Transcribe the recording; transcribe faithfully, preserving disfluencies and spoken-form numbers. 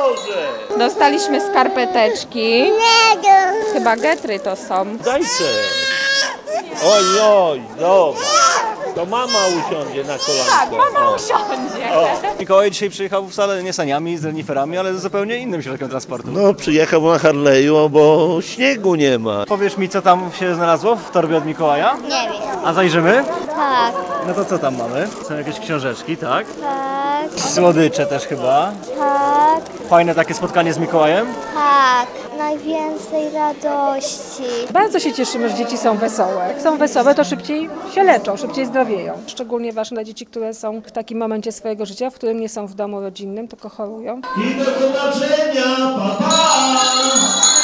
Boże! Dostaliśmy skarpeteczki. Chyba getry to są. Dajcie! Oj, oj, dobra. To mama usiądzie na kolanko. Tak, mama usiądzie. Mikołaj dzisiaj przyjechał wcale nie saniami z reniferami, ale z zupełnie innym środkiem transportu. No, przyjechał na Harley'u, bo śniegu nie ma. Powiesz mi, co tam się znalazło w torbie od Mikołaja? Nie wiem. A zajrzymy? Tak, No to co tam mamy? Są jakieś książeczki, tak? tak, Słodycze też chyba. tak, Fajne takie spotkanie z Mikołajem? tak. Najwięcej radości. Bardzo się cieszymy, że dzieci są wesołe. Jak są wesołe, to szybciej się leczą, szybciej zdrowieją. Szczególnie ważne dla dzieci, które są w takim momencie swojego życia, w którym nie są w domu rodzinnym, tylko chorują. I do zobaczenia, pa, pa!